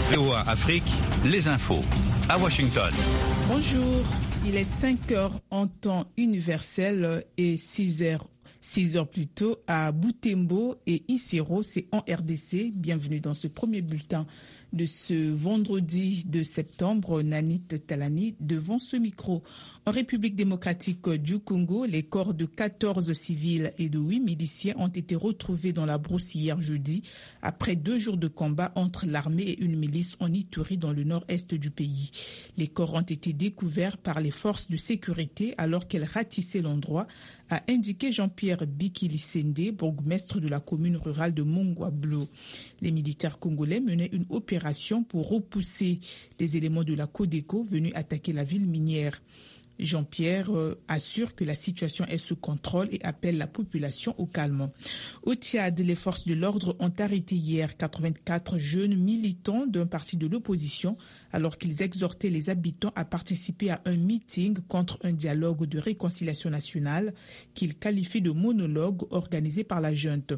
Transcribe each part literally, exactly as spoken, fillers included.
V O A Afrique, les infos à Washington. Bonjour, il est cinq heures en temps universel et six heures. six heures plus tôt à Butembo et Isiro, c'est en R D C. Bienvenue dans ce premier bulletin de ce vendredi de septembre. Nanit Talani devant ce micro. En République démocratique du Congo, les corps de quatorze civils et de huit miliciens ont été retrouvés dans la brousse hier jeudi, après deux jours de combat entre l'armée et une milice en Ituri dans le nord-est du pays. Les corps ont été découverts par les forces de sécurité alors qu'elles ratissaient l'endroit, a indiqué Jean-Pierre Bikili-Sende, bourgmestre de la commune rurale de Mongwablo. Les militaires congolais menaient une opération pour repousser les éléments de la Codeco venus attaquer la ville minière. Jean-Pierre euh, assure que la situation est sous contrôle et appelle la population au calme. Au Tchad, les forces de l'ordre ont arrêté hier quatre-vingt-quatre jeunes militants d'un parti de l'opposition alors qu'ils exhortaient les habitants à participer à un meeting contre un dialogue de réconciliation nationale qu'ils qualifient de monologue organisé par la junte.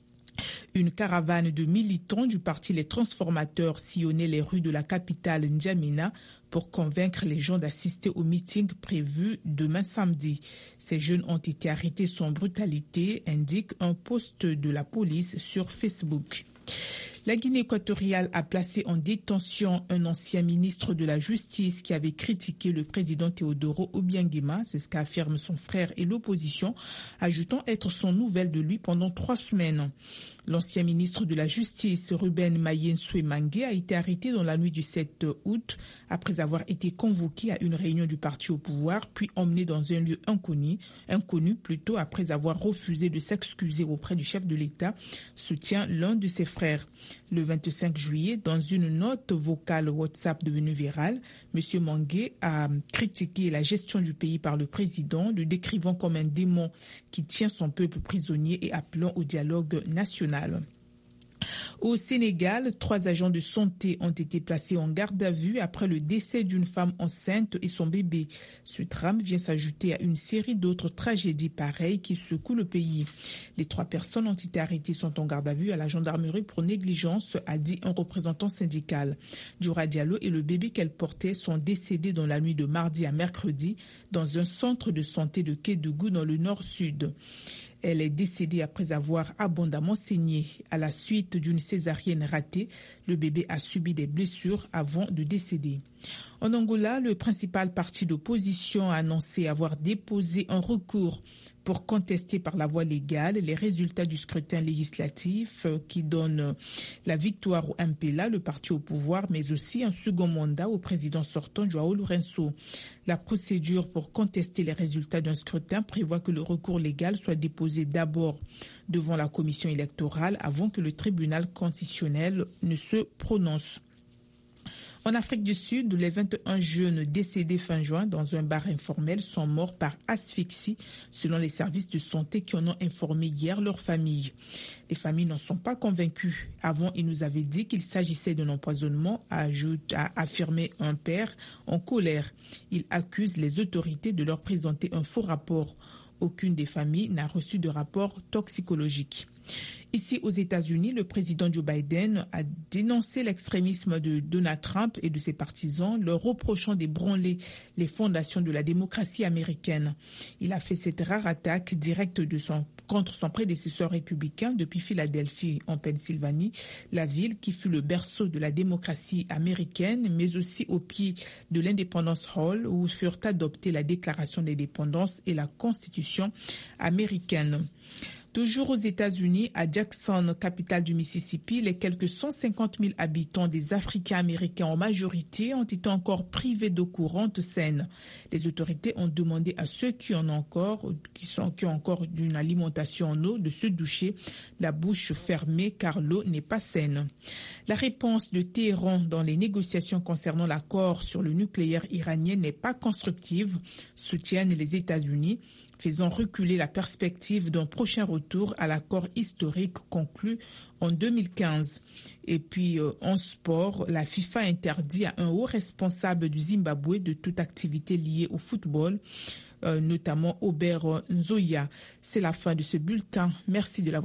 Une caravane de militants du parti Les Transformateurs sillonnait les rues de la capitale N'Djamena pour convaincre les gens d'assister au meeting prévu demain samedi. Ces jeunes ont été arrêtés sans brutalité, indique un post de la police sur Facebook. La Guinée équatoriale a placé en détention un ancien ministre de la Justice qui avait critiqué le président Teodoro Obiangema, c'est ce qu'affirment son frère et l'opposition, ajoutant être sans nouvelles de lui pendant trois semaines. L'ancien ministre de la Justice, Ruben Mayensoué-Mangué, a été arrêté dans la nuit du sept août après avoir été convoqué à une réunion du parti au pouvoir, puis emmené dans un lieu inconnu, inconnu plutôt après avoir refusé de s'excuser auprès du chef de l'État, soutient l'un de ses frères. Le vingt-cinq juillet, dans une note vocale WhatsApp devenue virale, M. Mangué a critiqué la gestion du pays par le président, le décrivant comme un démon qui tient son peuple prisonnier et appelant au dialogue national. Au Sénégal, trois agents de santé ont été placés en garde à vue après le décès d'une femme enceinte et son bébé. Ce drame vient s'ajouter à une série d'autres tragédies pareilles qui secouent le pays. Les trois personnes ont été arrêtées sont en garde à vue à la gendarmerie pour négligence, a dit un représentant syndical. Djoura Diallo et le bébé qu'elle portait sont décédés dans la nuit de mardi à mercredi dans un centre de santé de Kédougou dans le nord-sud. Elle est décédée après avoir abondamment saigné. À la suite d'une césarienne ratée, le bébé a subi des blessures avant de décéder. En Angola, le principal parti d'opposition a annoncé avoir déposé un recours pour contester par la voie légale les résultats du scrutin législatif qui donne la victoire au M P L A, le parti au pouvoir, mais aussi un second mandat au président sortant João Lourenço. La procédure pour contester les résultats d'un scrutin prévoit que le recours légal soit déposé d'abord devant la commission électorale avant que le tribunal constitutionnel ne se prononce. En Afrique du Sud, les vingt et un jeunes décédés fin juin dans un bar informel sont morts par asphyxie, selon les services de santé qui en ont informé hier leurs familles. Les familles n'en sont pas convaincues. Avant, ils nous avaient dit qu'il s'agissait d'un empoisonnement, a affirmé un père en colère. Il accuse les autorités de leur présenter un faux rapport. Aucune des familles n'a reçu de rapport toxicologique. Ici aux États-Unis, le président Joe Biden a dénoncé l'extrémisme de Donald Trump et de ses partisans, leur reprochant d'ébranler les fondations de la démocratie américaine. Il a fait cette rare attaque directe de son, contre son prédécesseur républicain depuis Philadelphie en Pennsylvanie, la ville qui fut le berceau de la démocratie américaine, mais aussi au pied de l'Independence Hall où furent adoptées la Déclaration d'indépendance et la Constitution américaine. Toujours aux États-Unis, à Jackson, capitale du Mississippi, les quelques cent cinquante mille habitants des Africains-Américains en majorité ont été encore privés d'eau courante saine. Les autorités ont demandé à ceux qui en ont encore, qui sont, qui ont encore une alimentation en eau de se doucher la bouche fermée car l'eau n'est pas saine. La réponse de Téhéran dans les négociations concernant l'accord sur le nucléaire iranien n'est pas constructive, soutiennent les États-Unis, faisant reculer la perspective d'un prochain retour à l'accord historique conclu en deux mille quinze. Et puis euh, en sport, la FIFA interdit à un haut responsable du Zimbabwe de toute activité liée au football, euh, notamment Ober Nzoia. C'est la fin de ce bulletin. Merci de l'avoir